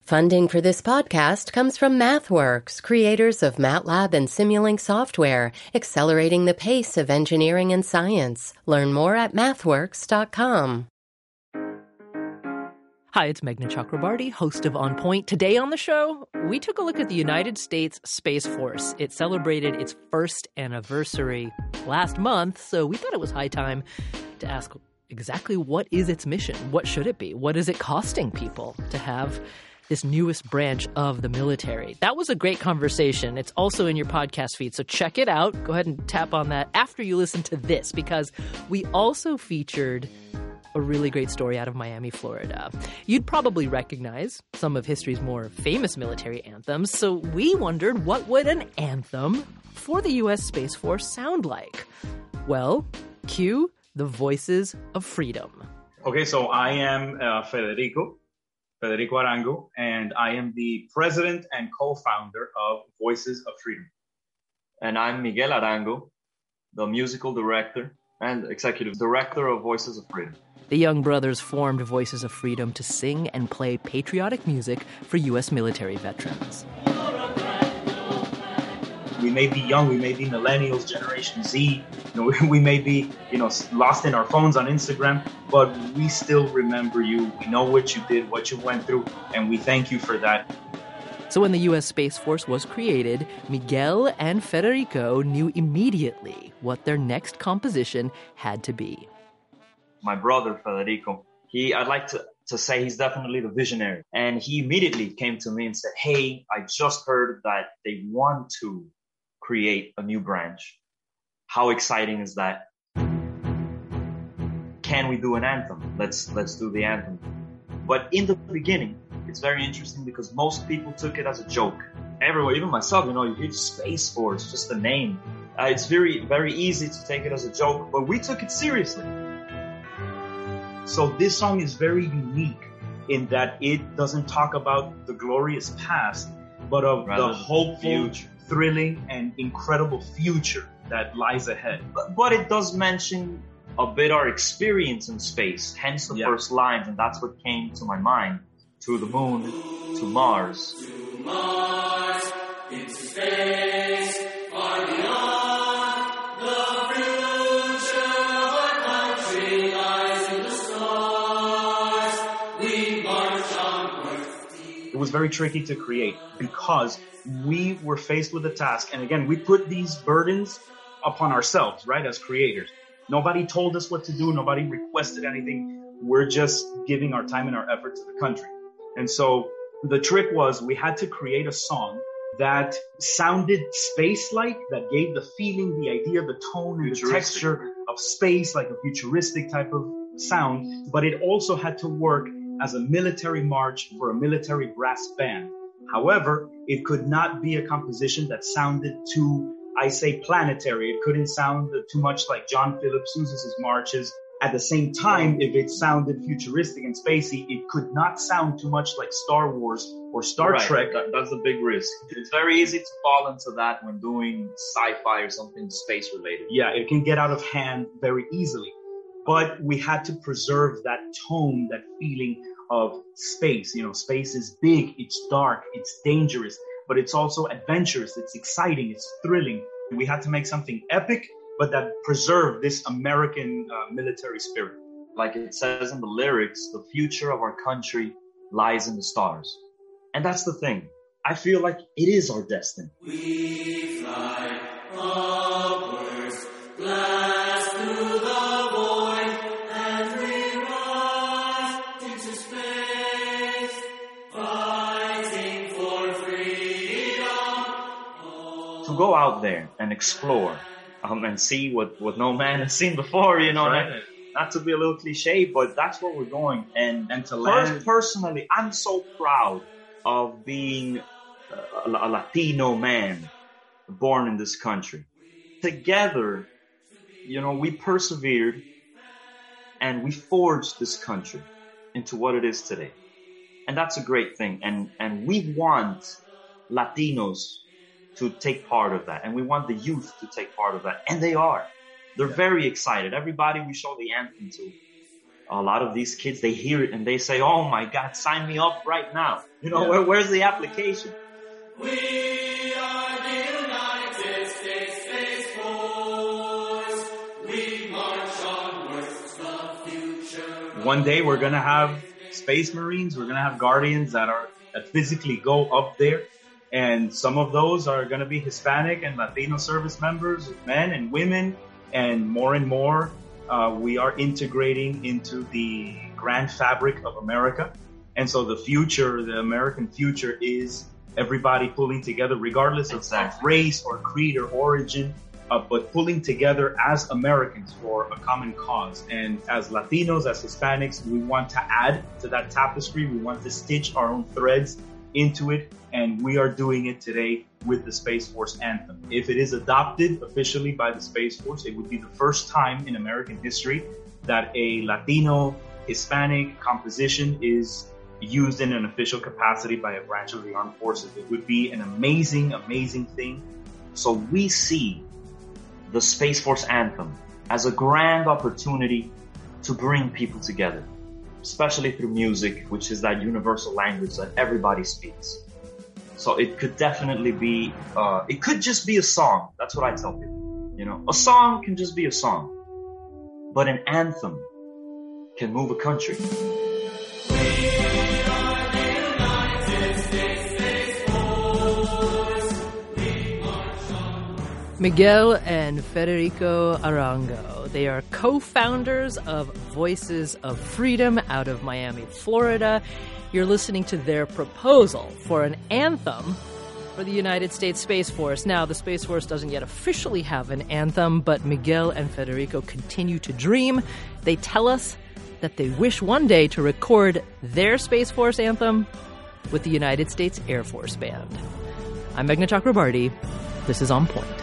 Funding for this podcast comes from MathWorks, creators of MATLAB and Simulink software, accelerating the pace of engineering and science. Learn more at mathworks.com. Hi, it's Meghna Chakrabarty, host of On Point. Today on the show, we took a look at the United States Space Force. It celebrated its first anniversary last month, so we thought it was high time to ask exactly what is its mission? What should it be? What is it costing people to have this newest branch of the military? That was a great conversation. It's also in your podcast feed, so check it out. Go ahead and tap on that after you listen to this, because we also featured a really great story out of Miami, Florida. You'd probably recognize some of history's more famous military anthems, so we wondered what would an anthem for the U.S. Space Force sound like? Well, cue the Voices of Freedom. Okay, so I am Federico Arango, and I am the president and co-founder of Voices of Freedom. And I'm Miguel Arango, the musical director and executive director of Voices of Freedom. The young brothers formed Voices of Freedom to sing and play patriotic music for U.S. military veterans. We may be young, we may be millennials, Generation Z, we may be, lost in our phones on Instagram, but we still remember you. We know what you did, what you went through, and we thank you for that. So when the U.S. Space Force was created, Miguel and Federico knew immediately what their next composition had to be. My brother, Federico, I'd like to say he's definitely the visionary. And he immediately came to me and said, hey, I just heard that they want to create a new branch. How exciting is that? Can we do an anthem? Let's do the anthem. But in the beginning, it's very interesting because most people took it as a joke. Everyone, even myself, you hear Space Force, just the name. It's very, very easy to take it as a joke, but we took it seriously. So this song is very unique in that it doesn't talk about the glorious past, but of the hopeful, thrilling, and incredible future that lies ahead. But it does mention a bit our experience in space, hence the first lines, and that's what came to my mind. To the moon, to Mars. To Mars, into space, far beyond. The future of our country lies in the stars. We march onward. It was very tricky to create because we were faced with a task. And again, we put these burdens upon ourselves, right, as creators. Nobody told us what to do. Nobody requested anything. We're just giving our time and our effort to the country. And so the trick was we had to create a song that sounded space-like, that gave the feeling, the idea, the tone, and the texture of space, like a futuristic type of sound. But it also had to work as a military march for a military brass band. However, it could not be a composition that sounded too, planetary. It couldn't sound too much like John Philip Sousa's marches. At the same time, if it sounded futuristic and spacey, it could not sound too much like Star Wars or Star Trek. That's the big risk. It's very easy to fall into that when doing sci-fi or something space related. Yeah, it can get out of hand very easily. But we had to preserve that tone, that feeling of space. Space is big, it's dark, it's dangerous, but it's also adventurous, it's exciting, it's thrilling. And we had to make something epic, but that preserved this American military spirit. Like it says in the lyrics, the future of our country lies in the stars. And that's the thing. I feel like it is our destiny. We fly upwards, blast through the void, and we rise into space, fighting for freedom. To go out there and explore, and see what no man has seen before, not to be a little cliche, but that's where we're going. And to land. Personally, I'm so proud of being a Latino man born in this country. Together, we persevered and we forged this country into what it is today. And that's a great thing. And we want Latinos to take part of that. And we want the youth to take part of that. And they are. They're very excited. Everybody we show the anthem to, a lot of these kids, they hear it and they say, oh my God, sign me up right now. You know, where's the application? We are the United States Space Force. We march onwards to the future. One day we're going to have Space Marines. We're going to have Guardians that physically go up there. And some of those are going to be Hispanic and Latino service members, men and women, and more, we are integrating into the grand fabric of America. And so the American future is everybody pulling together, regardless of race or creed or origin, but pulling together as Americans for a common cause. And as Latinos, as Hispanics, we want to add to that tapestry. We want to stitch our own threads into it. And we are doing it today with the Space Force Anthem. If it is adopted officially by the Space Force, it would be the first time in American history that a Latino, Hispanic composition is used in an official capacity by a branch of the armed forces. It would be an amazing, amazing thing. So we see the Space Force Anthem as a grand opportunity to bring people together, especially through music, which is that universal language that everybody speaks. So it could definitely be, it could just be a song. That's what I tell people. You know, a song can just be a song, but an anthem can move a country. Miguel and Federico Arango. They are co-founders of Voices of Freedom out of Miami, Florida. You're listening to their proposal for an anthem for the United States Space Force. Now, the Space Force doesn't yet officially have an anthem, but Miguel and Federico continue to dream. They tell us that they wish one day to record their Space Force anthem with the United States Air Force Band. I'm Meghna Chakrabarti. This is On Point.